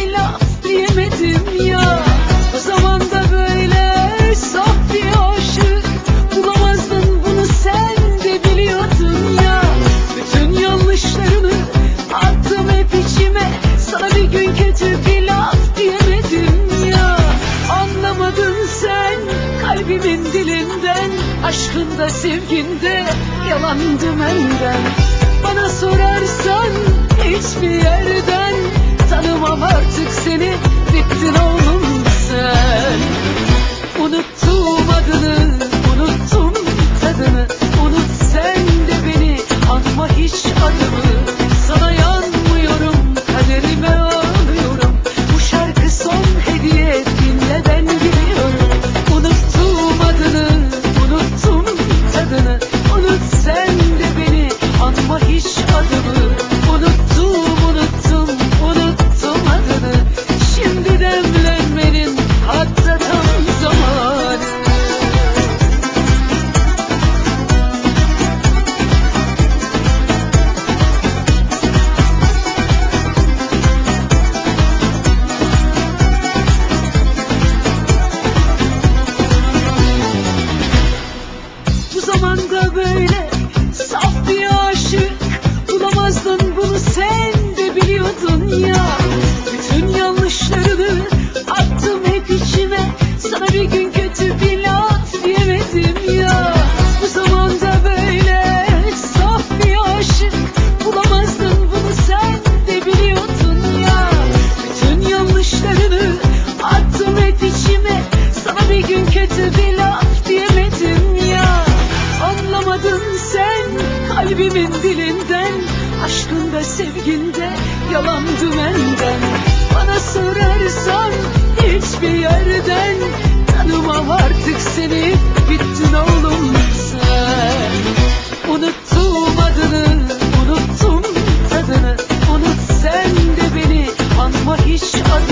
bir laf diyemedim ya. O zaman da böyle saf bir aşık bulamazdın, bunu sen de biliyordun ya. Bütün yanlışlarını attım hep içime, sana bir gün kötü bir laf diyemedim ya. Anlamadın sen kalbimin dilinden, aşkında sevginde yalandım benden. Bana sorarsan hiçbir yerden tanımam artık seni, bittin oğlum sen. Unuttum adını, unuttum tadını, unut sen de beni, anma hiç adımı. Sana yanmıyorum, kaderime ağlıyorum, bu şarkı son hediye, dinle ben gidiyorum. Unuttum adını, unuttum tadını, unut sen de beni, anma hiç adımı. Unuttum, unuttum, unuttum adını, şimdi demlenmenin hatta tam zamanı. Bu zamanda böyle saf bir aşık bulamazdın, bunu sen de biliyordun ya. Bütün yanlışlarını attım hep içime, sana bir gün kötü bir laf diyemedim ya. Bu zamanda böyle saf bir aşık bulamazdın, bunu sen de biliyordun ya. Bütün yanlışlarını attım hep içime, sana bir gün kötü bir laf diyemedim ya. Anlamadın sen kalbimin dilinden, aşkında sevginde yalandı benden. Bana sorarsan hiçbir yerden tanımam artık seni, bittin oğlum sen. Unuttum adını, unuttum tadını, unut sen de beni, anma hiç adını.